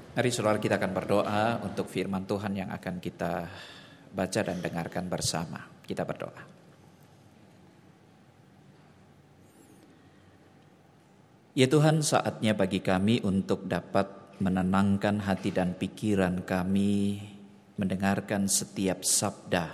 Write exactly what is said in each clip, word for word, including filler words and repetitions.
Mari saudara kita akan berdoa untuk firman Tuhan yang akan kita baca dan dengarkan bersama. Kita berdoa. Ya Tuhan, saatnya bagi kami untuk dapat menenangkan hati dan pikiran kami, mendengarkan setiap sabda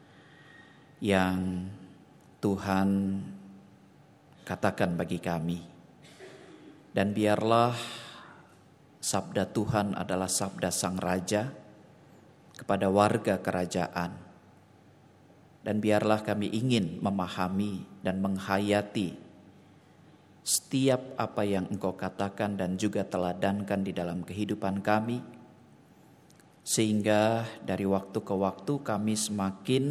yang Tuhan katakan bagi kami. Dan biarlah sabda Tuhan adalah sabda Sang Raja kepada warga kerajaan. Dan biarlah kami ingin memahami dan menghayati setiap apa yang Engkau katakan dan juga teladankan di dalam kehidupan kami, sehingga dari waktu ke waktu kami semakin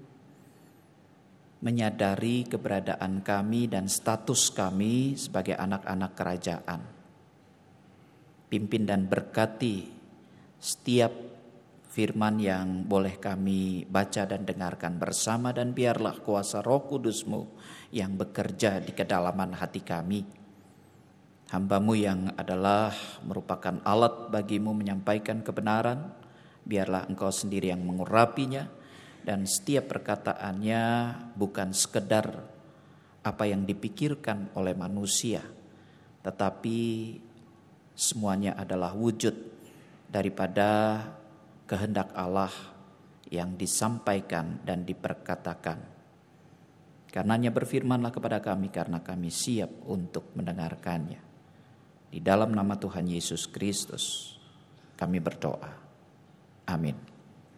menyadari keberadaan kami dan status kami sebagai anak-anak kerajaan. Pimpin dan berkati setiap firman yang boleh kami baca dan dengarkan bersama, dan biarlah kuasa Roh Kudus-Mu yang bekerja di kedalaman hati kami. Hamba-Mu yang adalah merupakan alat bagi-Mu menyampaikan kebenaran, biarlah Engkau sendiri yang mengurapinya, dan setiap perkataannya bukan sekedar apa yang dipikirkan oleh manusia, tetapi semuanya adalah wujud daripada kehendak Allah yang disampaikan dan diperkatakan. Karenanya berfirmanlah kepada kami, karena kami siap untuk mendengarkannya. Di dalam nama Tuhan Yesus Kristus kami berdoa. Amin.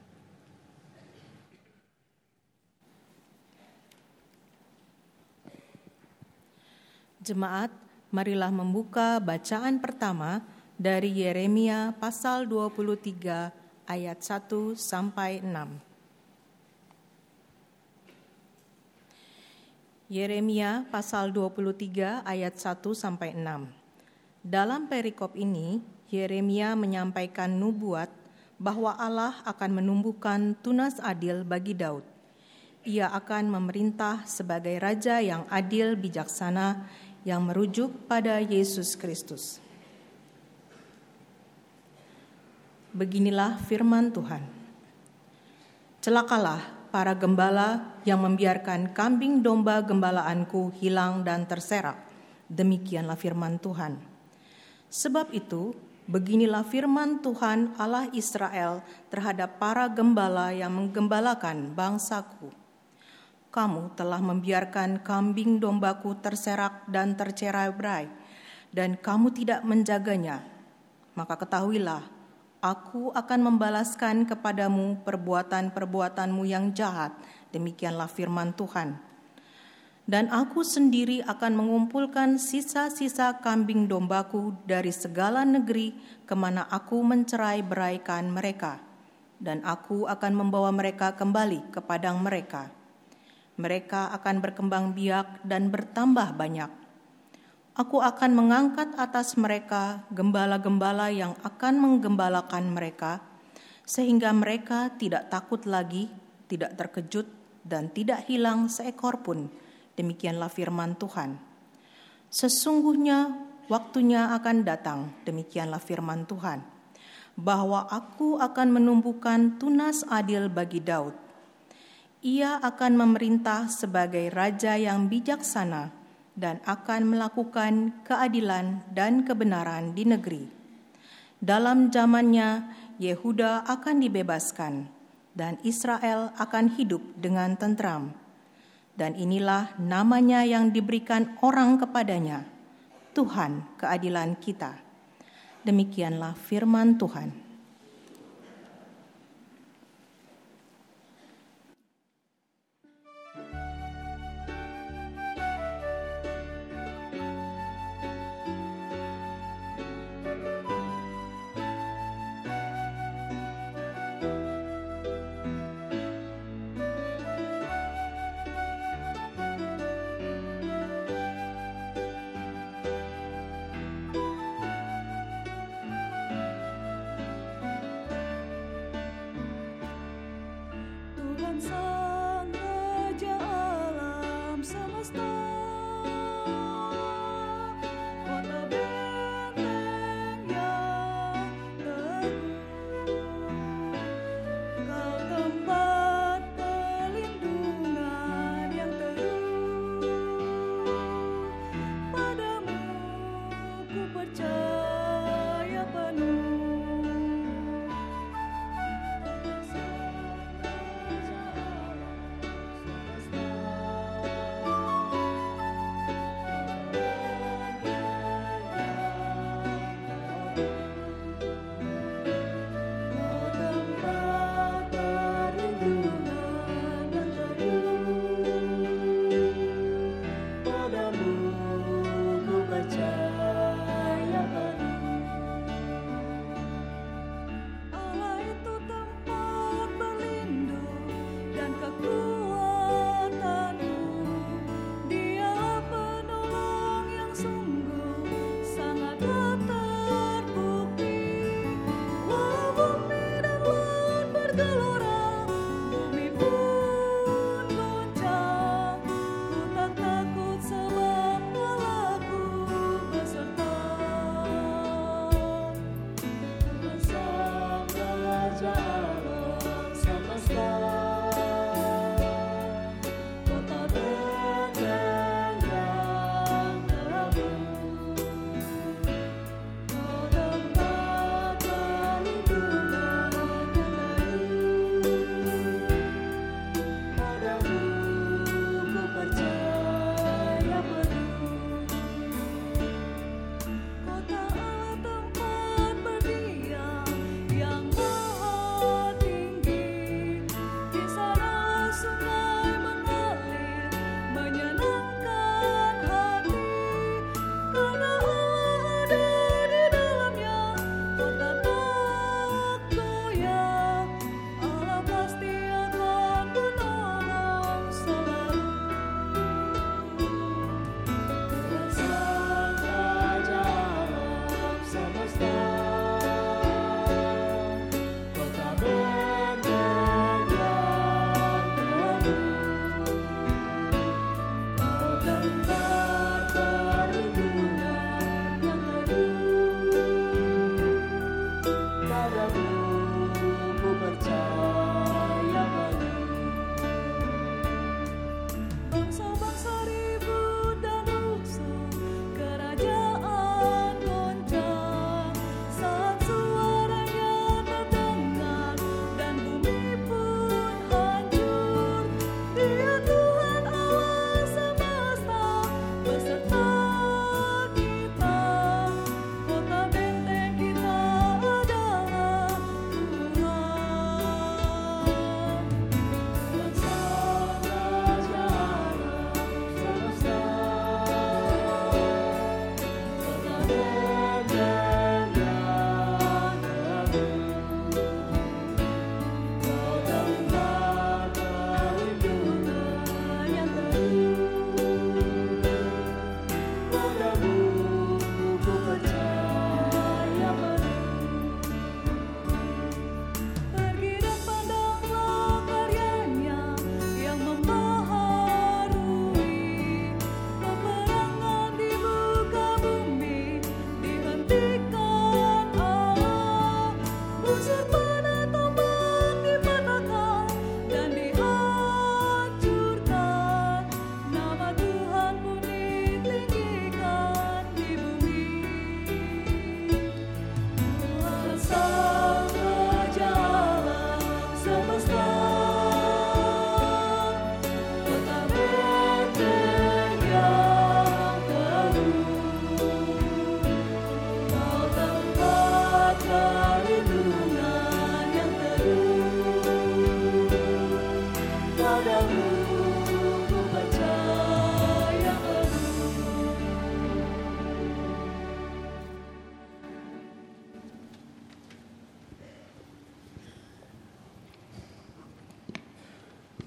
Jemaat, marilah membuka bacaan pertama dari Yeremia pasal dua puluh tiga ayat satu sampai enam. Yeremia pasal dua puluh tiga ayat satu sampai enam. Dalam perikop ini, Yeremia menyampaikan nubuat bahwa Allah akan menumbuhkan tunas adil bagi Daud. Ia akan memerintah sebagai raja yang adil bijaksana, yang merujuk pada Yesus Kristus. Beginilah firman Tuhan. Celakalah para gembala yang membiarkan kambing domba gembalaanku hilang dan terserak. Demikianlah firman Tuhan. Sebab itu, beginilah firman Tuhan Allah Israel terhadap para gembala yang menggembalakan bangsaku. Kamu telah membiarkan kambing dombaku terserak dan tercerai-berai, dan kamu tidak menjaganya. Maka ketahuilah, aku akan membalaskan kepadamu perbuatan-perbuatanmu yang jahat. Demikianlah firman Tuhan. Dan aku sendiri akan mengumpulkan sisa-sisa kambing dombaku dari segala negeri kemana aku mencerai-beraikan mereka. Dan aku akan membawa mereka kembali ke padang mereka. Mereka akan berkembang biak dan bertambah banyak. Aku akan mengangkat atas mereka gembala-gembala yang akan menggembalakan mereka, sehingga mereka tidak takut lagi, tidak terkejut, dan tidak hilang seekor pun. Demikianlah firman Tuhan. Sesungguhnya waktunya akan datang, demikianlah firman Tuhan, bahwa aku akan menumbuhkan tunas adil bagi Daud. Ia akan memerintah sebagai raja yang bijaksana dan akan melakukan keadilan dan kebenaran di negeri. Dalam zamannya, Yehuda akan dibebaskan dan Israel akan hidup dengan tentram. Dan inilah namanya yang diberikan orang kepadanya, Tuhan keadilan kita. Demikianlah firman Tuhan.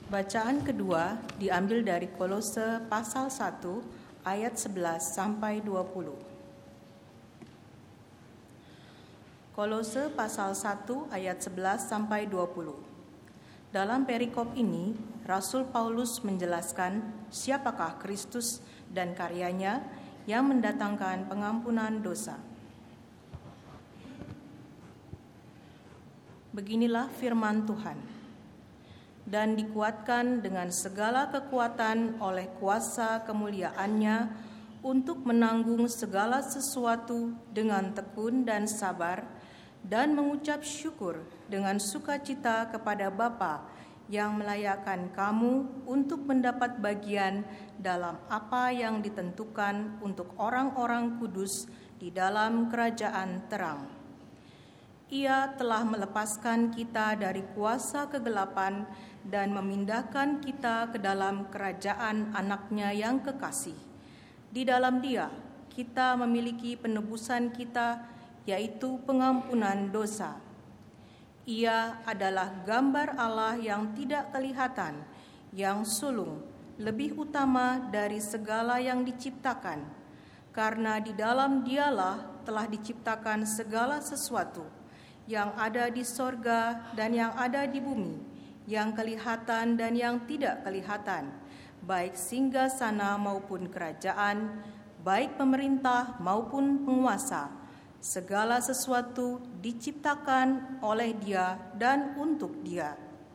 Bacaan kedua diambil dari Kolose pasal satu ayat sebelas sampai dua puluh. Kolose pasal satu ayat sebelas sampai dua puluh. Dalam perikop ini, Rasul Paulus menjelaskan siapakah Kristus dan karyanya yang mendatangkan pengampunan dosa. Beginilah firman Tuhan. Dan dikuatkan dengan segala kekuatan oleh kuasa kemuliaan-Nya untuk menanggung segala sesuatu dengan tekun dan sabar, dan mengucap syukur dengan sukacita kepada Bapa yang melayakkan kamu untuk mendapat bagian dalam apa yang ditentukan untuk orang-orang kudus di dalam kerajaan terang. Ia telah melepaskan kita dari kuasa kegelapan dan memindahkan kita ke dalam kerajaan Anak-Nya yang kekasih. Di dalam Dia, kita memiliki penebusan kita, yaitu pengampunan dosa. Ia adalah gambar Allah yang tidak kelihatan, yang sulung, lebih utama dari segala yang diciptakan, karena di dalam Dialah telah diciptakan segala sesuatu, yang ada di sorga dan yang ada di bumi, yang kelihatan dan yang tidak kelihatan, baik singgasana maupun kerajaan, baik pemerintah maupun penguasa. Segala sesuatu diciptakan oleh Dia dan untuk Dia.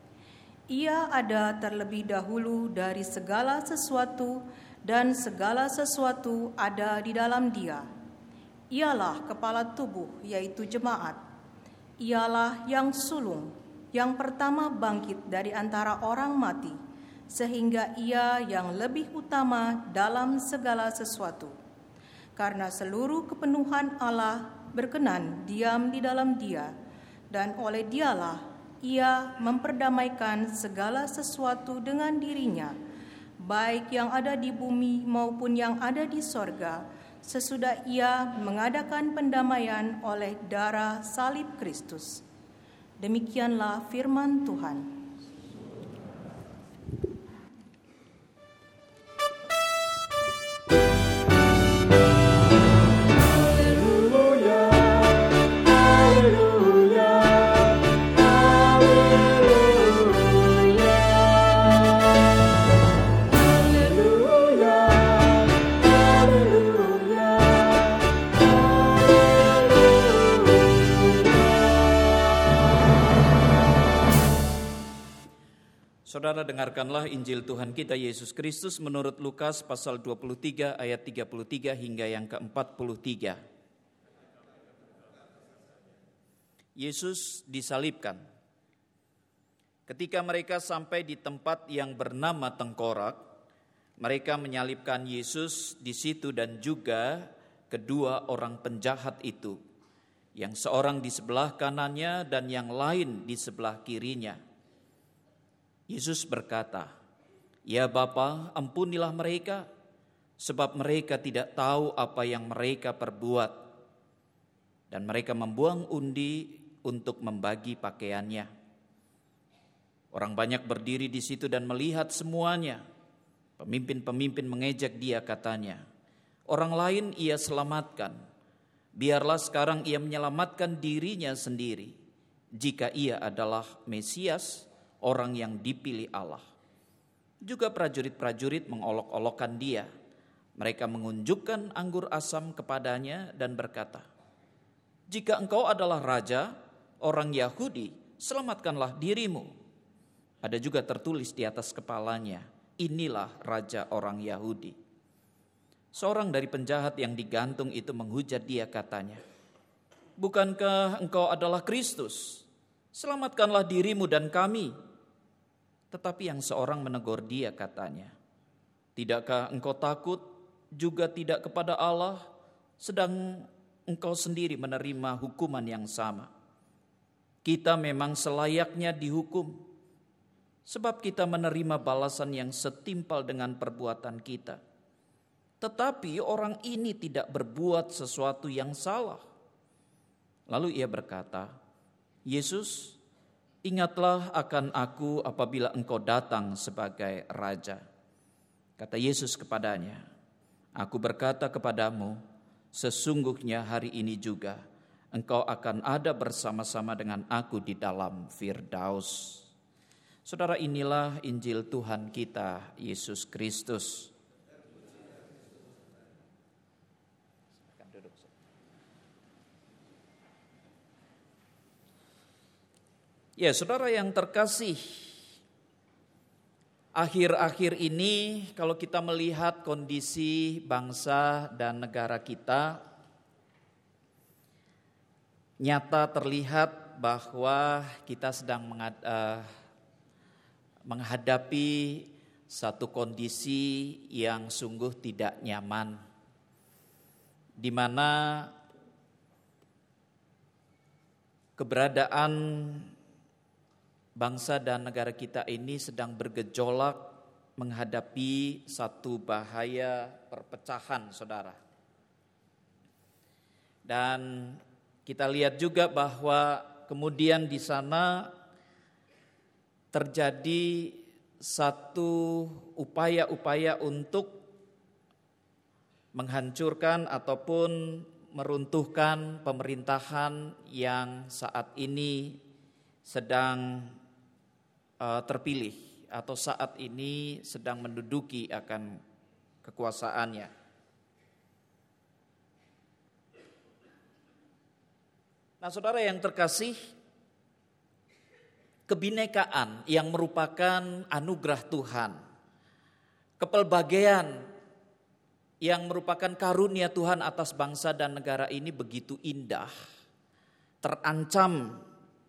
Ia ada terlebih dahulu dari segala sesuatu, dan segala sesuatu ada di dalam Dia. Ialah kepala tubuh, yaitu jemaat. Ialah yang sulung, yang pertama bangkit dari antara orang mati, sehingga Ia yang lebih utama dalam segala sesuatu. Karena seluruh kepenuhan Allah berkenan diam di dalam Dia, dan oleh Dialah Ia memperdamaikan segala sesuatu dengan dirinya, baik yang ada di bumi maupun yang ada di sorga, sesudah Ia mengadakan pendamaian oleh darah salib Kristus. Demikianlah firman Tuhan. Saudara, dengarkanlah Injil Tuhan kita Yesus Kristus menurut Lukas pasal dua puluh tiga ayat tiga puluh tiga hingga yang ke empat puluh tiga. Yesus disalibkan. Ketika mereka sampai di tempat yang bernama Tengkorak, mereka menyalibkan Yesus di situ dan juga kedua orang penjahat itu, yang seorang di sebelah kanannya dan yang lain di sebelah kirinya. Yesus berkata, "Ya Bapa, ampunilah mereka, sebab mereka tidak tahu apa yang mereka perbuat." Dan mereka membuang undi untuk membagi pakaiannya. Orang banyak berdiri di situ dan melihat semuanya. Pemimpin-pemimpin mengejek Dia, katanya, "Orang lain Ia selamatkan. Biarlah sekarang Ia menyelamatkan dirinya sendiri, jika Ia adalah Mesias, orang yang dipilih Allah." Juga prajurit-prajurit mengolok-olokkan Dia. Mereka mengunjukkan anggur asam kepadanya dan berkata, "Jika Engkau adalah raja orang Yahudi, selamatkanlah dirimu." Ada juga tertulis di atas kepalanya, "Inilah raja orang Yahudi." Seorang dari penjahat yang digantung itu menghujat Dia, katanya, "Bukankah Engkau adalah Kristus? Selamatkanlah dirimu dan kami." Tetapi yang seorang menegur Dia, katanya, "Tidakkah engkau takut juga tidak kepada Allah, sedang engkau sendiri menerima hukuman yang sama? Kita memang selayaknya dihukum, sebab kita menerima balasan yang setimpal dengan perbuatan kita. Tetapi orang ini tidak berbuat sesuatu yang salah." Lalu Ia berkata, "Yesus, ingatlah akan aku apabila engkau datang sebagai raja. Kata Yesus kepadanya, aku berkata kepadamu, sesungguhnya hari ini juga engkau akan ada bersama-sama dengan aku di dalam Firdaus. Saudara, inilah Injil Tuhan kita, Yesus Kristus. Ya, saudara yang terkasih, akhir-akhir ini kalau kita melihat kondisi bangsa dan negara kita, nyata terlihat bahwa kita sedang mengad, uh, menghadapi satu kondisi yang sungguh tidak nyaman, di mana keberadaan bangsa dan negara kita ini sedang bergejolak menghadapi satu bahaya perpecahan, saudara. Dan kita lihat juga bahwa kemudian di sana terjadi satu upaya-upaya untuk menghancurkan ataupun meruntuhkan pemerintahan yang saat ini sedang uh, terpilih atau saat ini sedang menduduki akan kekuasaannya. Nah, saudara yang terkasih, kebinekaan yang merupakan anugerah Tuhan, kepelbagaian yang merupakan karunia Tuhan atas bangsa dan negara ini begitu indah, terancam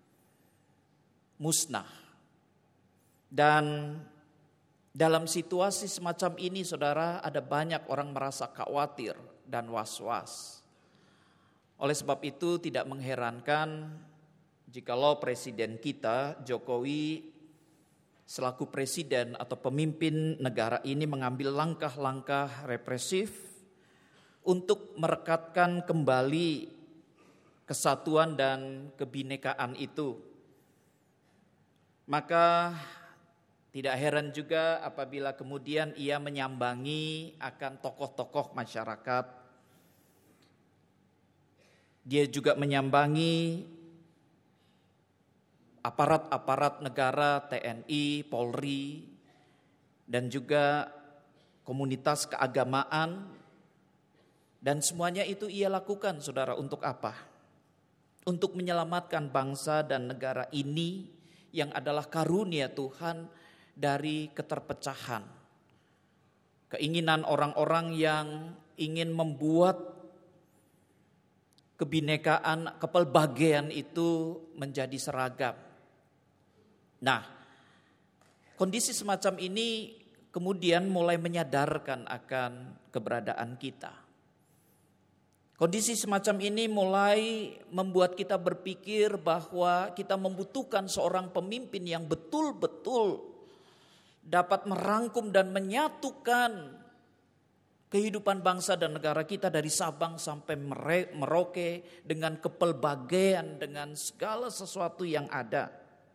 musnah. Dan dalam situasi semacam ini, saudara, ada banyak orang merasa khawatir dan was-was. Oleh sebab itu tidak mengherankan jikalau presiden kita, Jokowi, selaku presiden atau pemimpin negara ini mengambil langkah-langkah represif untuk merekatkan kembali kesatuan dan kebinekaan itu. Maka tidak heran juga apabila kemudian ia menyambangi akan tokoh-tokoh masyarakat. Dia juga menyambangi aparat-aparat negara, T N I, Polri, dan juga komunitas keagamaan. Dan semuanya itu ia lakukan, saudara, untuk apa? Untuk menyelamatkan bangsa dan negara ini yang adalah karunia Tuhan dari keterpecahan. Keinginan orang-orang yang ingin membuat kebinekaan, kepelbagaian itu menjadi seragam. Nah, kondisi semacam ini kemudian mulai menyadarkan akan keberadaan kita. Kondisi semacam ini mulai membuat kita berpikir bahwa kita membutuhkan seorang pemimpin yang betul-betul dapat merangkum dan menyatukan kehidupan bangsa dan negara kita dari Sabang sampai Merauke dengan kepelbagaian, dengan segala sesuatu yang ada.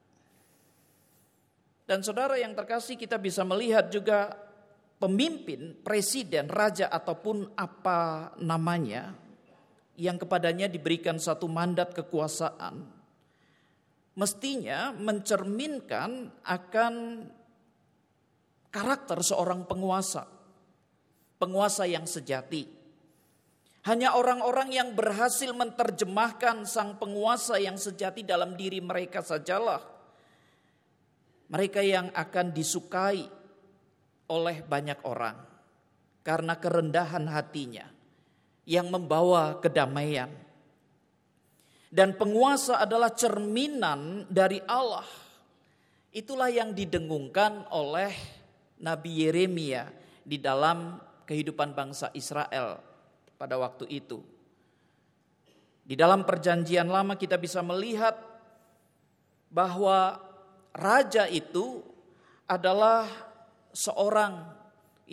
Dan saudara yang terkasih, kita bisa melihat juga pemimpin, presiden, raja ataupun apa namanya yang kepadanya diberikan satu mandat kekuasaan, mestinya mencerminkan akan karakter seorang penguasa, penguasa yang sejati. Hanya orang-orang yang berhasil menerjemahkan sang penguasa yang sejati dalam diri mereka sajalah mereka yang akan disukai oleh banyak orang karena kerendahan hatinya yang membawa kedamaian. Dan penguasa adalah cerminan dari Allah. Itulah yang didengungkan oleh Nabi Yeremia di dalam kehidupan bangsa Israel pada waktu itu. Di dalam perjanjian lama kita bisa melihat bahwa raja itu adalah seorang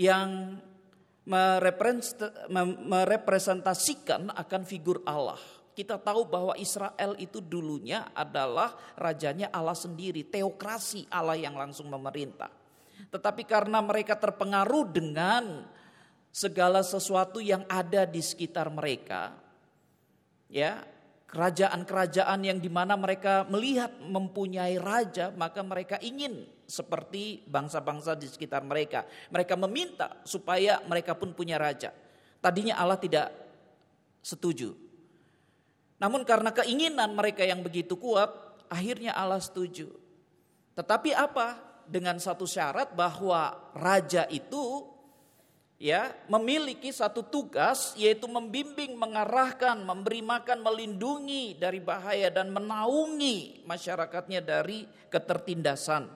yang merepresentasikan akan figur Allah, Kita tahu bahwa Israel itu dulunya adalah rajanya Allah sendiri, teokrasi Allah yang langsung memerintah. Tetapi karena mereka terpengaruh dengan segala sesuatu yang ada di sekitar mereka, ya, kerajaan-kerajaan yang dimana mereka melihat mempunyai raja, maka mereka ingin seperti bangsa-bangsa di sekitar mereka. Mereka meminta supaya mereka pun punya raja. Tadinya Allah tidak setuju. Namun karena keinginan mereka yang begitu kuat, akhirnya Allah setuju. Tetapi apa? Dengan satu syarat bahwa raja itu ya memiliki satu tugas, yaitu membimbing, mengarahkan, memberi makan, melindungi dari bahaya dan menaungi masyarakatnya dari ketertindasan.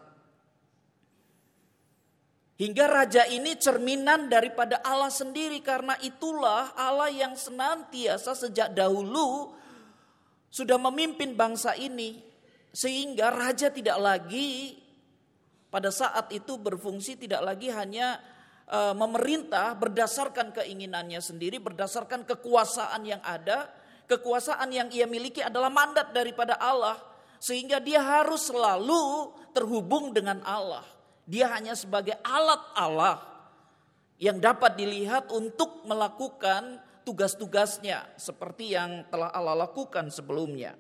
Hingga raja ini cerminan daripada Allah sendiri, karena itulah Allah yang senantiasa sejak dahulu sudah memimpin bangsa ini, sehingga raja tidak lagi pada saat itu berfungsi tidak lagi hanya e, memerintah berdasarkan keinginannya sendiri, berdasarkan kekuasaan yang ada. Kekuasaan yang ia miliki adalah mandat daripada Allah, sehingga dia harus selalu terhubung dengan Allah. Dia hanya sebagai alat Allah yang dapat dilihat untuk melakukan tugas-tugasnya seperti yang telah Allah lakukan sebelumnya.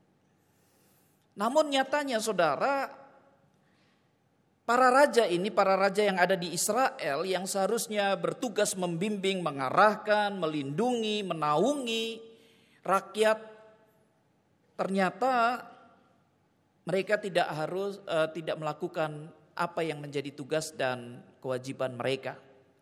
Namun nyatanya saudara, para raja ini, para raja yang ada di Israel yang seharusnya bertugas membimbing, mengarahkan, melindungi, menaungi rakyat, ternyata mereka tidak harus uh, tidak melakukan apa yang menjadi tugas dan kewajiban mereka.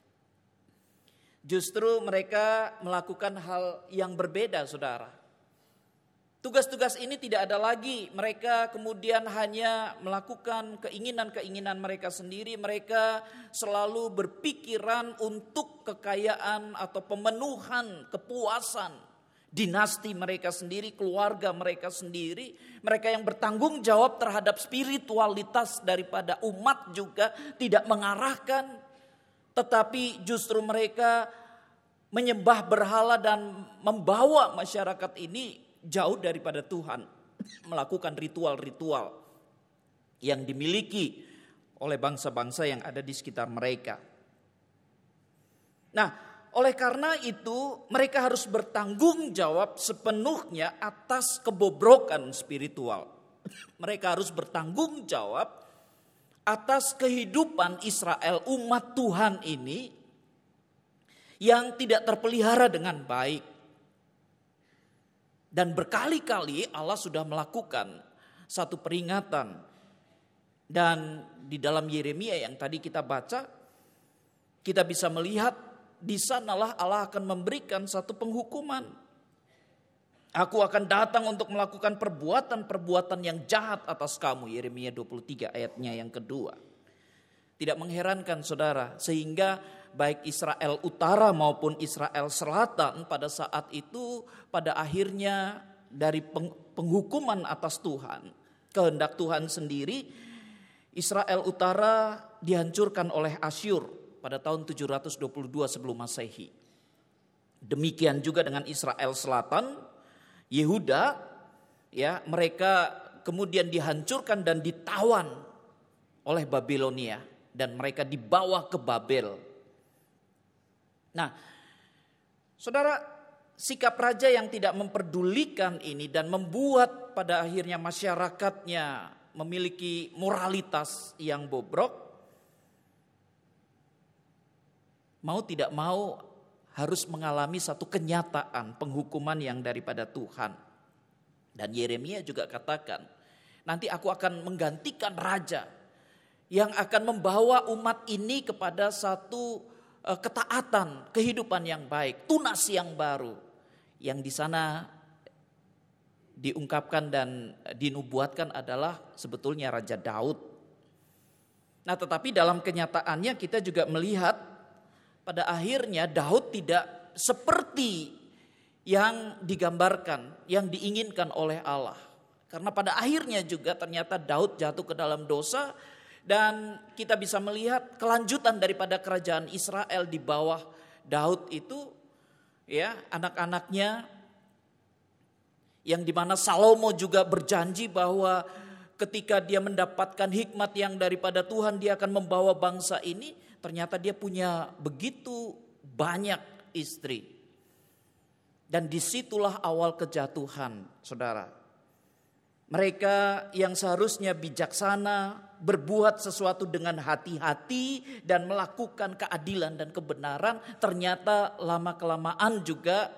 Justru mereka melakukan hal yang berbeda, saudara. Tugas-tugas ini tidak ada lagi. Mereka kemudian hanya melakukan keinginan-keinginan mereka sendiri. Mereka selalu berpikiran untuk kekayaan atau pemenuhan kepuasan dinasti mereka sendiri, keluarga mereka sendiri. Mereka yang bertanggung jawab terhadap spiritualitas daripada umat juga tidak mengarahkan. Tetapi justru mereka menyembah berhala dan membawa masyarakat ini jauh daripada Tuhan. Melakukan ritual-ritual yang dimiliki oleh bangsa-bangsa yang ada di sekitar mereka. Nah, oleh karena itu mereka harus bertanggung jawab sepenuhnya atas kebobrokan spiritual. Mereka harus bertanggung jawab atas kehidupan Israel, umat Tuhan ini yang tidak terpelihara dengan baik. Dan berkali-kali Allah sudah melakukan satu peringatan. Dan di dalam Yeremia yang tadi kita baca, kita bisa melihat di sanalah Allah akan memberikan satu penghukuman. Aku akan datang untuk melakukan perbuatan-perbuatan yang jahat atas kamu. Yeremia dua puluh tiga ayatnya yang kedua. Tidak mengherankan saudara, sehingga baik Israel Utara maupun Israel Selatan pada saat itu pada akhirnya dari penghukuman atas Tuhan, kehendak Tuhan sendiri, Israel Utara dihancurkan oleh Asyur pada tahun tujuh ratus dua puluh dua sebelum Masehi. Demikian juga dengan Israel Selatan, Yehuda, ya, mereka kemudian dihancurkan dan ditawan oleh Babilonia dan mereka dibawa ke Babel. Nah, saudara, sikap raja yang tidak memperdulikan ini dan membuat pada akhirnya masyarakatnya memiliki moralitas yang bobrok, mau tidak mau harus mengalami satu kenyataan penghukuman yang daripada Tuhan. Dan Yeremia juga katakan, nanti aku akan menggantikan raja yang akan membawa umat ini kepada satu uh, ketaatan, kehidupan yang baik, tunas yang baru. Yang di sana diungkapkan dan dinubuatkan adalah sebetulnya Raja Daud. Nah, tetapi dalam kenyataannya kita juga melihat pada akhirnya Daud tidak seperti yang digambarkan, yang diinginkan oleh Allah. Karena pada akhirnya juga ternyata Daud jatuh ke dalam dosa dan kita bisa melihat kelanjutan daripada kerajaan Israel di bawah Daud itu, ya, anak-anaknya Yang dimana Salomo juga berjanji bahwa ketika dia mendapatkan hikmat yang daripada Tuhan, dia akan membawa bangsa ini. Ternyata dia punya begitu banyak istri. Dan disitulah awal kejatuhan, saudara. Mereka yang seharusnya bijaksana, berbuat sesuatu dengan hati-hati dan melakukan keadilan dan kebenaran, ternyata lama-kelamaan juga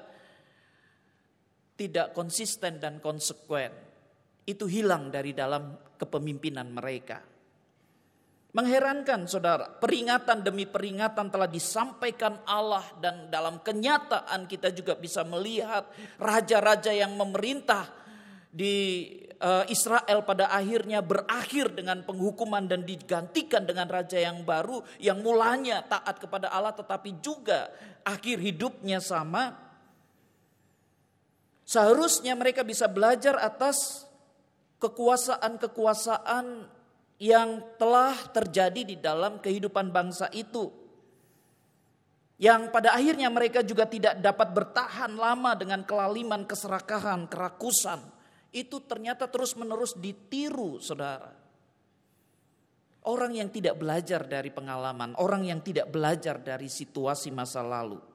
tidak konsisten dan konsekuen. Itu hilang dari dalam kepemimpinan mereka. Mengherankan saudara, peringatan demi peringatan telah disampaikan Allah, dan dalam kenyataan kita juga bisa melihat raja-raja yang memerintah di Israel pada akhirnya berakhir dengan penghukuman dan digantikan dengan raja yang baru yang mulanya taat kepada Allah tetapi juga akhir hidupnya sama. Seharusnya mereka bisa belajar atas kekuasaan-kekuasaan yang telah terjadi di dalam kehidupan bangsa itu. Yang pada akhirnya mereka juga tidak dapat bertahan lama dengan kelaliman, keserakahan, kerakusan. Itu ternyata terus-menerus ditiru, saudara. Orang yang tidak belajar dari pengalaman, orang yang tidak belajar dari situasi masa lalu.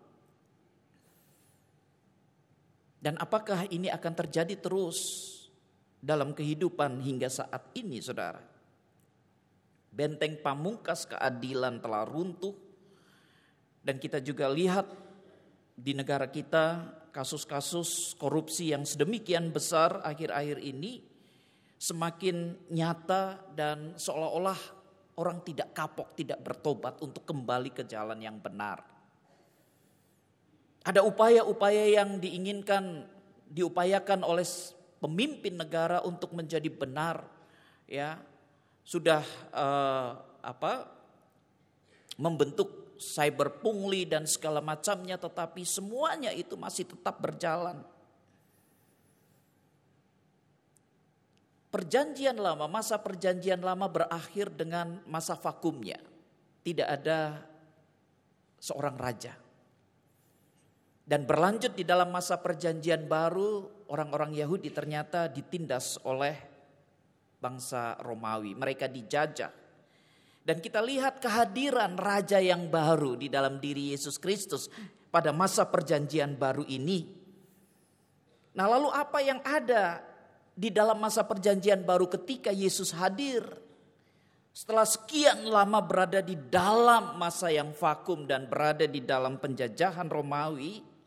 Dan apakah ini akan terjadi terus dalam kehidupan hingga saat ini, saudara? Benteng pamungkas keadilan telah runtuh. Dan kita juga lihat di negara kita kasus-kasus korupsi yang sedemikian besar akhir-akhir ini semakin nyata dan seolah-olah orang tidak kapok, tidak bertobat untuk kembali ke jalan yang benar. Ada upaya-upaya yang diinginkan, diupayakan oleh pemimpin negara untuk menjadi benar, ya sudah uh, apa membentuk cyber pungli dan segala macamnya, tetapi semuanya itu masih tetap berjalan. Perjanjian lama, masa perjanjian lama berakhir dengan masa vakumnya. Tidak ada seorang raja. Dan berlanjut di dalam masa perjanjian baru, orang-orang Yahudi ternyata ditindas oleh bangsa Romawi. Mereka dijajah. Dan kita lihat kehadiran raja yang baru di dalam diri Yesus Kristus pada masa perjanjian baru ini. Nah, lalu apa yang ada di dalam masa perjanjian baru ketika Yesus hadir? Setelah sekian lama berada di dalam masa yang vakum dan berada di dalam penjajahan Romawi,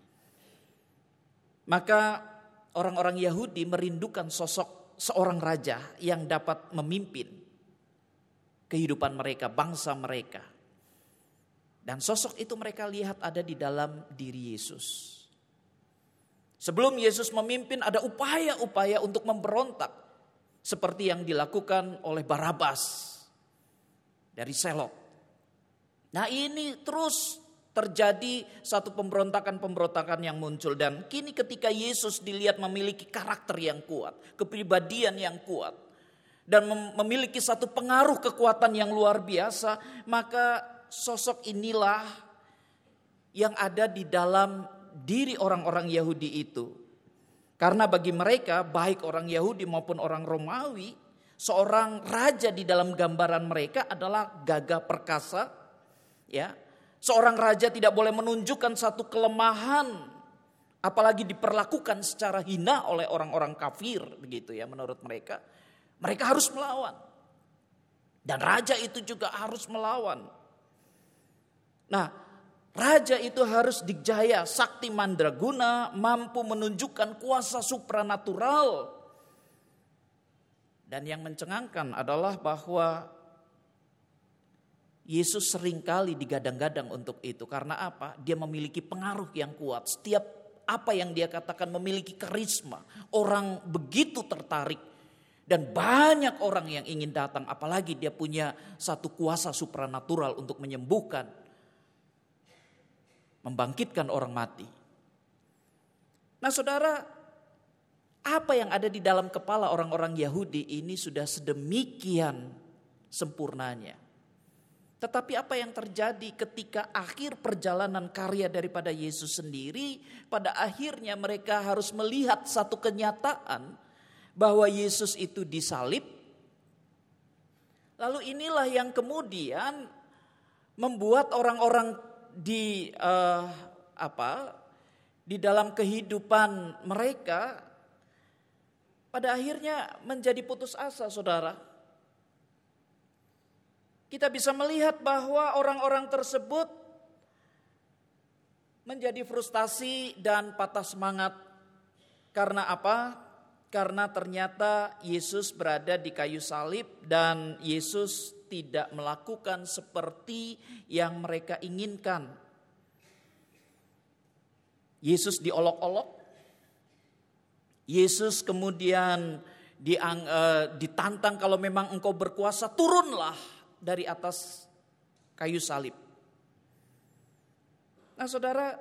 maka orang-orang Yahudi merindukan sosok seorang raja yang dapat memimpin kehidupan mereka, bangsa mereka. Dan sosok itu mereka lihat ada di dalam diri Yesus. Sebelum Yesus memimpin ada upaya-upaya untuk memberontak. Seperti yang dilakukan oleh Barabas dari Selok. Nah, ini terus terjadi satu pemberontakan-pemberontakan yang muncul. Dan kini ketika Yesus dilihat memiliki karakter yang kuat, kepribadian yang kuat, dan memiliki satu pengaruh kekuatan yang luar biasa, maka sosok inilah yang ada di dalam diri orang-orang Yahudi itu. Karena bagi mereka, baik orang Yahudi maupun orang Romawi, seorang raja di dalam gambaran mereka adalah gagah perkasa, ya. Seorang raja tidak boleh menunjukkan satu kelemahan, apalagi diperlakukan secara hina oleh orang-orang kafir, begitu ya menurut mereka. Mereka harus melawan. Dan raja itu juga harus melawan. Nah, raja itu harus dijaya, sakti mandraguna, mampu menunjukkan kuasa supranatural. Dan yang mencengangkan adalah bahwa Yesus seringkali digadang-gadang untuk itu. Karena apa? Dia memiliki pengaruh yang kuat. Setiap apa yang dia katakan memiliki karisma. Orang begitu tertarik. Dan banyak orang yang ingin datang. Apalagi dia punya satu kuasa supranatural untuk menyembuhkan, membangkitkan orang mati. Nah, saudara, apa yang ada di dalam kepala orang-orang Yahudi ini sudah sedemikian sempurnanya. Tetapi apa yang terjadi ketika akhir perjalanan karya daripada Yesus sendiri, pada akhirnya mereka harus melihat satu kenyataan bahwa Yesus itu disalib. Lalu inilah yang kemudian membuat orang-orang di uh, apa di dalam kehidupan mereka pada akhirnya menjadi putus asa, saudara. Kita bisa melihat bahwa orang-orang tersebut menjadi frustasi dan patah semangat. Karena apa? Karena ternyata Yesus berada di kayu salib dan Yesus tidak melakukan seperti yang mereka inginkan. Yesus diolok-olok. Yesus kemudian diang, uh, ditantang, kalau memang engkau berkuasa, turunlah dari atas kayu salib. Nah, saudara,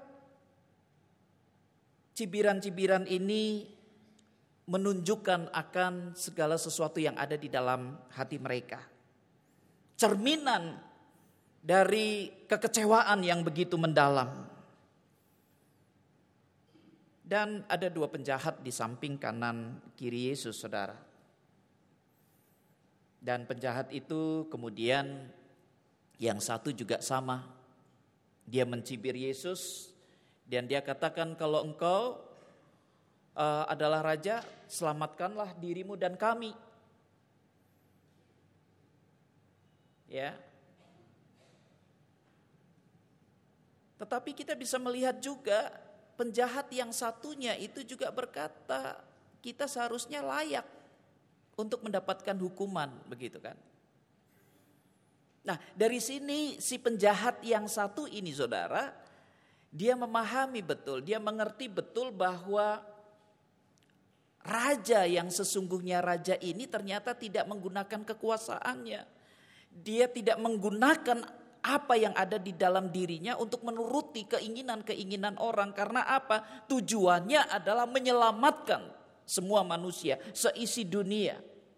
cibiran-cibiran ini menunjukkan akan segala sesuatu yang ada di dalam hati mereka. Cerminan dari kekecewaan yang begitu mendalam. Dan ada dua penjahat di samping kanan kiri Yesus, saudara. Dan penjahat itu kemudian yang satu juga sama. Dia mencibir Yesus dan dia katakan, kalau engkau uh, adalah raja, selamatkanlah dirimu dan kami. Ya. Tetapi kita bisa melihat juga penjahat yang satunya itu juga berkata, kita seharusnya layak untuk mendapatkan hukuman, begitu kan. Nah, dari sini si penjahat yang satu ini, saudara, dia memahami betul, dia mengerti betul bahwa raja yang sesungguhnya raja ini ternyata tidak menggunakan kekuasaannya. Dia tidak menggunakan apa yang ada di dalam dirinya untuk menuruti keinginan-keinginan orang. Karena apa? Tujuannya adalah menyelamatkan semua manusia, seisi dunia.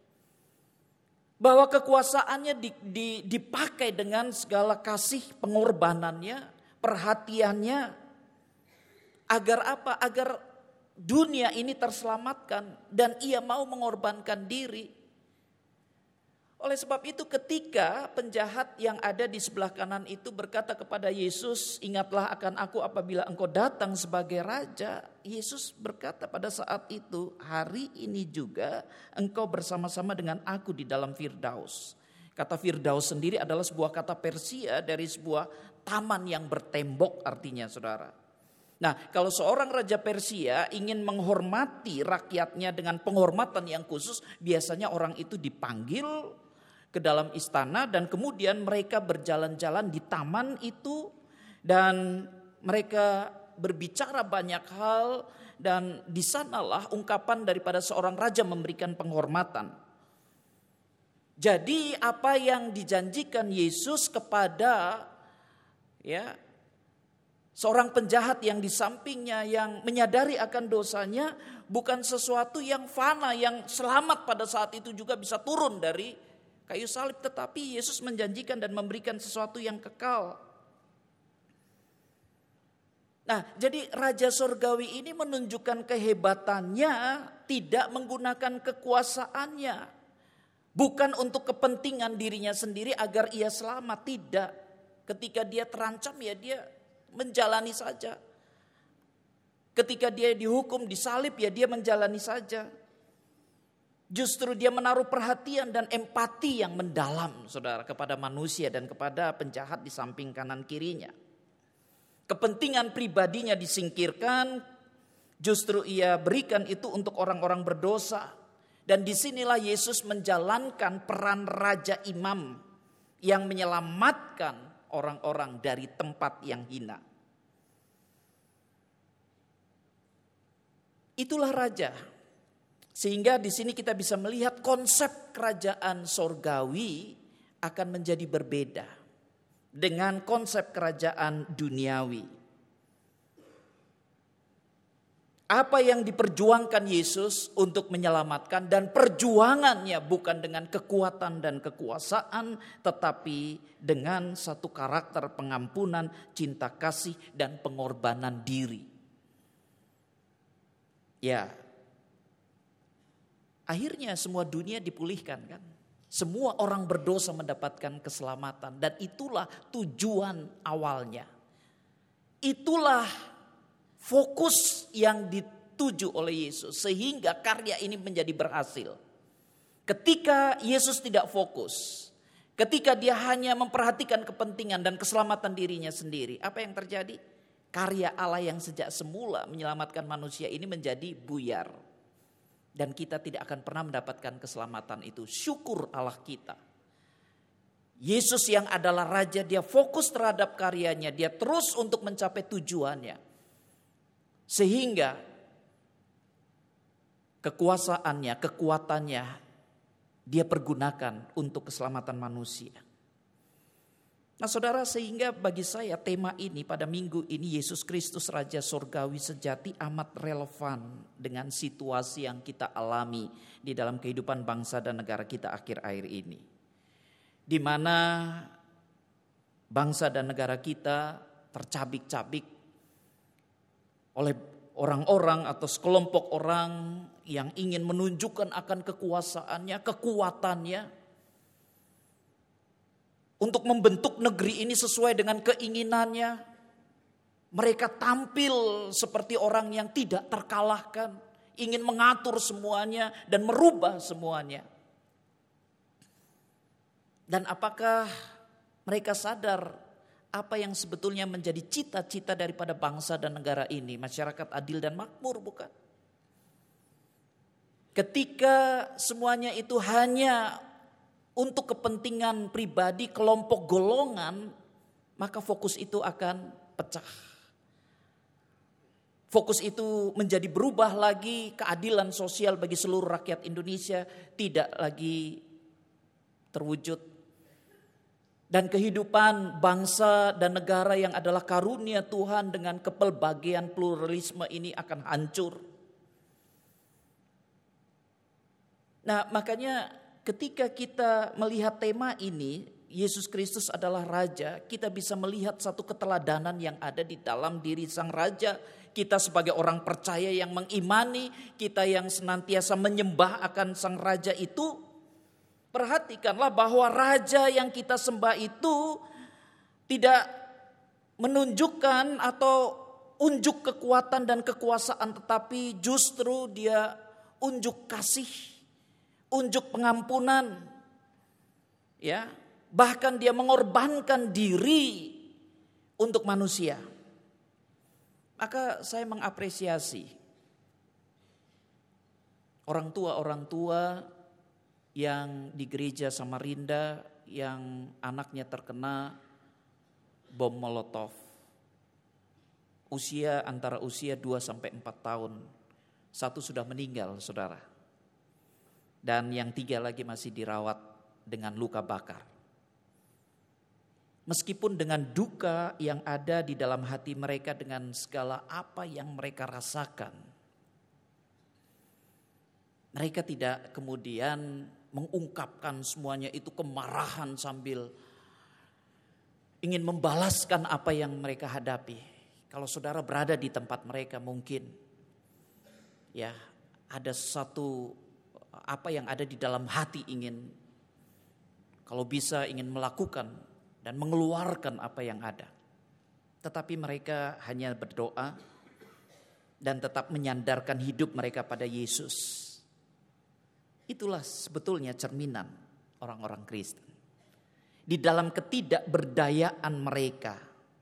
Bahwa kekuasaannya di, di, dipakai dengan segala kasih pengorbanannya, perhatiannya. Agar apa? Agar dunia ini terselamatkan dan ia mau mengorbankan diri. Oleh sebab itu ketika penjahat yang ada di sebelah kanan itu berkata kepada Yesus, ingatlah akan aku apabila engkau datang sebagai raja. Yesus berkata pada saat itu, hari ini juga engkau bersama-sama dengan aku di dalam Firdaus. Kata Firdaus sendiri adalah sebuah kata Persia dari sebuah taman yang bertembok artinya, saudara. Nah, kalau seorang raja Persia ingin menghormati rakyatnya dengan penghormatan yang khusus, biasanya orang itu dipanggil ke dalam istana dan kemudian mereka berjalan-jalan di taman itu dan mereka berbicara banyak hal dan di sanalah ungkapan daripada seorang raja memberikan penghormatan. Jadi apa yang dijanjikan Yesus kepada ya seorang penjahat yang di sampingnya yang menyadari akan dosanya bukan sesuatu yang fana yang selamat pada saat itu juga bisa turun dari kayu salib, tetapi Yesus menjanjikan dan memberikan sesuatu yang kekal. Nah, jadi Raja Surgawi ini menunjukkan kehebatannya tidak menggunakan kekuasaannya. Bukan untuk kepentingan dirinya sendiri agar ia selamat, tidak. Ketika dia terancam ya dia menjalani saja. Ketika dia dihukum, disalib ya dia menjalani saja. Justru dia menaruh perhatian dan empati yang mendalam, saudara, kepada manusia dan kepada penjahat di samping kanan kirinya. Kepentingan pribadinya disingkirkan, justru ia berikan itu untuk orang-orang berdosa. Dan disinilah Yesus menjalankan peran Raja Imam yang menyelamatkan orang-orang dari tempat yang hina. Itulah Raja. Sehingga di sini kita bisa melihat konsep kerajaan sorgawi akan menjadi berbeda dengan konsep kerajaan duniawi. Apa yang diperjuangkan Yesus untuk menyelamatkan, dan perjuangannya bukan dengan kekuatan dan kekuasaan, tetapi dengan satu karakter pengampunan, cinta kasih, dan pengorbanan diri. Ya, akhirnya semua dunia dipulihkan kan. Semua orang berdosa mendapatkan keselamatan, dan itulah tujuan awalnya. Itulah fokus yang dituju oleh Yesus sehingga karya ini menjadi berhasil. Ketika Yesus tidak fokus, ketika dia hanya memperhatikan kepentingan dan keselamatan dirinya sendiri, apa yang terjadi? Karya Allah yang sejak semula menyelamatkan manusia ini menjadi buyar. Dan kita tidak akan pernah mendapatkan keselamatan itu. Syukur Allah kita. Yesus yang adalah Raja, dia fokus terhadap karyanya, dia terus untuk mencapai tujuannya. Sehingga kekuasaannya, kekuatannya dia pergunakan untuk keselamatan manusia. Nah saudara, sehingga bagi saya tema ini pada minggu ini, Yesus Kristus Raja Surgawi Sejati, amat relevan dengan situasi yang kita alami di dalam kehidupan bangsa dan negara kita akhir-akhir ini. Di mana bangsa dan negara kita tercabik-cabik oleh orang-orang atau sekelompok orang yang ingin menunjukkan akan kekuasaannya, kekuatannya untuk membentuk negeri ini sesuai dengan keinginannya. Mereka tampil seperti orang yang tidak terkalahkan, ingin mengatur semuanya dan merubah semuanya. Dan apakah mereka sadar apa yang sebetulnya menjadi cita-cita daripada bangsa dan negara ini? Masyarakat adil dan makmur, bukan? Ketika semuanya itu hanya untuk kepentingan pribadi, kelompok golongan, maka fokus itu akan pecah. Fokus itu menjadi berubah lagi, keadilan sosial bagi seluruh rakyat Indonesia tidak lagi terwujud. Dan kehidupan bangsa dan negara yang adalah karunia Tuhan dengan kepelbagian pluralisme ini akan hancur. Nah makanya ketika kita melihat tema ini, Yesus Kristus adalah Raja, kita bisa melihat satu keteladanan yang ada di dalam diri Sang Raja. Kita sebagai orang percaya yang mengimani, kita yang senantiasa menyembah akan Sang Raja itu, perhatikanlah bahwa Raja yang kita sembah itu tidak menunjukkan atau unjuk kekuatan dan kekuasaan, tetapi justru dia unjuk kasih, unjuk pengampunan. Ya, bahkan dia mengorbankan diri untuk manusia. Maka saya mengapresiasi orang tua-orang tua yang di gereja Samarinda yang anaknya terkena bom Molotov. Usia antara usia dua sampai empat tahun. Satu sudah meninggal, saudara. Dan yang tiga lagi masih dirawat dengan luka bakar. Meskipun dengan duka yang ada di dalam hati mereka, dengan segala apa yang mereka rasakan, mereka tidak kemudian mengungkapkan semuanya itu kemarahan sambil ingin membalaskan apa yang mereka hadapi. Kalau saudara berada di tempat mereka, mungkin ya ada satu apa yang ada di dalam hati, ingin kalau bisa ingin melakukan dan mengeluarkan apa yang ada. Tetapi mereka hanya berdoa dan tetap menyandarkan hidup mereka pada Yesus. Itulah sebetulnya cerminan orang-orang Kristen. Di dalam ketidakberdayaan mereka,